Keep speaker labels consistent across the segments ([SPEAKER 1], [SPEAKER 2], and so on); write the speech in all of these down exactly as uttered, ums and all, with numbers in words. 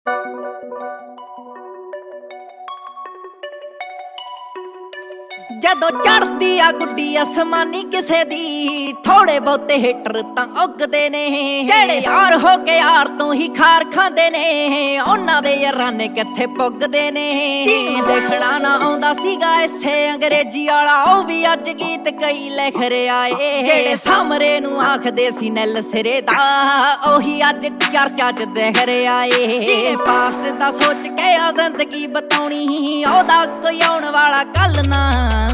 [SPEAKER 1] ਜਦੋਂ ਚੜਦੀ ਆ ਗੁੱਡੀ ਅਸਮਾਨੀ ਕਿਸੇ ਦੀ ਥੋੜੇ ਬਹੁਤੇ ਹਿੱਟਰ ਤਾਂ ਉੱਗਦੇ ਨੇ ਜਿਹੜੇ ਯਾਰ ਹੋ ਕੇ ਯਾਰ ਤੋਂ ਹੀ ਖਾਰ ਖਾਂਦੇ ਨੇ ਉਹਨਾਂ ਦੇ ਯਾਰਾਂ ਨੇ ਕਿੱਥੇ ਪੁੱਗਦੇ ਨੇ ਜਿਹਨੂੰ ਦੇਖਣਾ ਨਾ ਆਉਂਦਾ ਸੀਗਾ ਇਸੇ ਅੰਗਰੇਜ਼ੀ ਵਾਲਾ ਉਹ ਵੀ ਅੱਜ ਗੀਤ ਕਈ ਲਿਖ ਰਿਹਾ ਏ ਜਿਹੜੇ ਸਾਮਰੇ ਨੂੰ ਆਖਦੇ ਸੀ ਨਿੱਲ ਸਿਰੇ ਦਾ ਉਹੀ ਅੱਜ ਚਰਚਾ ਚ ਦਿਖ ਰਿਹਾ ਏ ਜਿਹਨੇ ਪਾਸਟ ਦਾ ਸੋਚ ਕੇ ਆ ਜ਼ਿੰਦਗੀ ਬਤਾਉਣੀ ਉਹਦਾ ਕੋਈ ਆਉਣ ਵਾਲਾ ਕੱਲ ਨਾ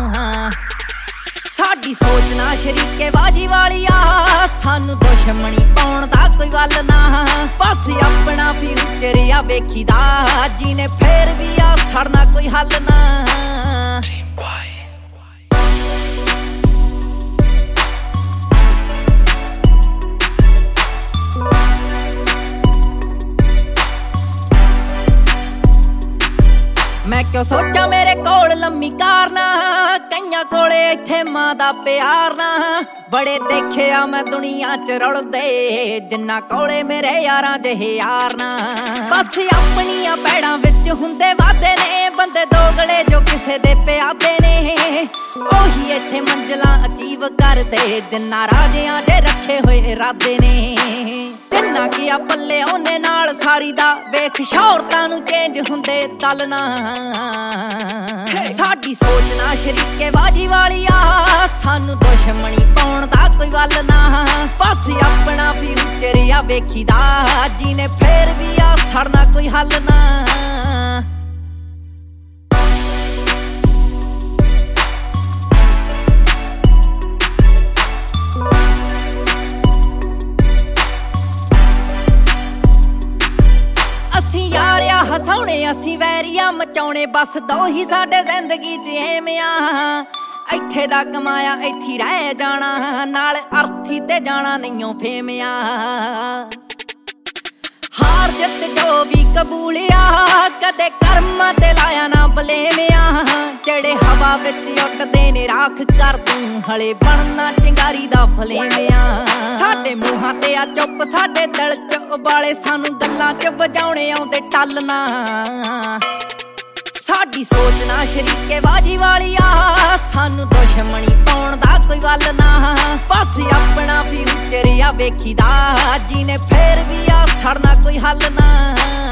[SPEAKER 1] ਸਾਡੀ ਸੋਚ ਨਾ ਸ਼ਰੀਕੇ ਬਾਜੀ ਵਾਲੀ ਆ ਸਾਨੂੰ ਦੁਸ਼ਮਣੀ ਪਾਉਣ ਦਾ ਕੋਈ ਵੱਲ ਨਾ ਬਸ ਆਪਣਾ ਫਿਊਚਰ ਆ ਵੇਖੀਦਾ ਜਿਹਨੇ ਫੇਰ ਵੀ ਆ ਸੜਨਾ ਕੋਈ ਹੱਲ ਨਾ ਮੈਂ ਕਿਉਂ ਸੋਚਾਂ ਮੇਰੇ ਕੋਲ ਲੰਮੀ ਕਾਰ ਨਾ ਕਈਆਂ ਕੋਲੇ ਇੱਥੇ ਮਾਂ ਦਾ ਪਿਆਰ ਨਾ ਬੜੇ ਦੇਖਿਆ ਮੈਂ ਦੁਨੀਆ ਚ ਰੁਲਦੇ ਜਿੰਨਾ ਕੋਲੇ ਮੇਰੇ ਯਾਰਾਂ ਜਿਹੇ ਯਾਰ ਨਾ ਬਸ ਆਪਣੀਆਂ ਪੈੜਾਂ ਵਿੱਚ ਹੁੰਦੇ ਵਾਦੇ ਨੇ ਬੰਦੇ ਦੋਗਲੇ ਜੋ ਕਿਸੇ ਦੇ ਪਿਆਦੇ ਨੇ ਉਹੀ ਇੱਥੇ ਮੰਜ਼ਲਾਂ ਅਚੀਵ ਕਰਦੇ ਜਿੰਨਾ ਰਾਜਿਆਂ ਦੇ ਰੱਖੇ ਹੋਏ ਇਰਾਦੇ ਨੇ ਜਿੰਨਾ ਕੀ ਆ ਪੱਲੇ ਉਹਨੇ ਨਾਲ ਸਾਰੀ ਦਾ ਵੇਖ ਸ਼ੌਹਰਤਾਂ ਨੂੰ ਚੇਂਜ ਹੁੰਦੇ ਚੱਲਣਾ ਸਾਡੀ ਸੋਚ ਨਾ ਸ਼ਰੀਕੇ ਬਾਜੀ ਵਾਲੀ ਆ ਸਾਨੂੰ ਦੁਸ਼ਮਣੀ ਪਾਉਣ ਦਾ ਕੋਈ ਵੱਲ ਨਾ ਬਸ ਆਪਣਾ ਫਿਊਚਰ ਆ ਵੇਖੀਦਾ ਜਿਹਨੇ ਫੇਰ ਵੀ ਆ ਸੜਨਾ ਕੋਈ ਹੱਲ ਨਾ ਅਸੀਂ ਯਾਰਿਆ ਹਸਾਉਣੇ ਅਸੀਂ ਵੈਰੀਆ ਮਚਾਉਣੇ ਬਸ ਦੋ ਹੀ ਸਾਡੇ ਜ਼ਿੰਦਗੀ ਚ ਐਵੇਂ ਆ ਇੱਥੇ ਦਾ ਕਮਾਇਆ ਇੱਥੇ ਰਹਿ ਜਾਣਾ ਨਾਲ ਅਰਥੀ ਤੇ ਜਾਣਾ ਨਹੀਂਓ ਫੇਮਿਆ ਹਾਰ ਜਿੱਤ ਜੋ ਵੀ ਕਬੂਲਿਆ ਕਦੇ ਕਰਮਾਂ ਤੇ ਲਾਇਆ ਨਾ ਬਲੇਮਿਆ ਜਿਹੜੇ ਹਵਾ ਵਿੱਚ ਉੱਡਦੇ ਨੇ ਰਾਖ ਕਰ ਤੂੰ ਹਲੇ ਬਣਨਾ ਚਿੰਗਾਰੀ ਦਾ ਫਲੇਮਿਆ ਸਾਡੇ ਮੂੰਹਾਂ ਤੇ ਆ ਚੁੱਪ ਸਾਡੇ ਦਿਲ ਚ ਉਬਾਲੇ ਸਾਨੂੰ ਗੱਲਾਂ ਚ ਵਜਾਉਣੇ ਆਉਂਦੇ ਟੱਲਣਾ ਸਾਡੀ ਸੋਚ ਨਾ ਸ਼ਰੀਕੇ ਬਾਜੀ ਵਾਲੀ ਆ ਸਾਨੂੰ ਦੁਸ਼ਮਣੀ ਪਾਉਣ ਦਾ ਕੋਈ ਵੱਲ ਨਾ ਬਸ ਆਪਣਾ ਫਿਊਚਰ ਆ ਵੇਖੀਦਾ ਜਿਹਨੇ ਫੇਰ ਵੀ ਆ ਸੜਨਾ ਕੋਈ ਹੱਲ ਨਾ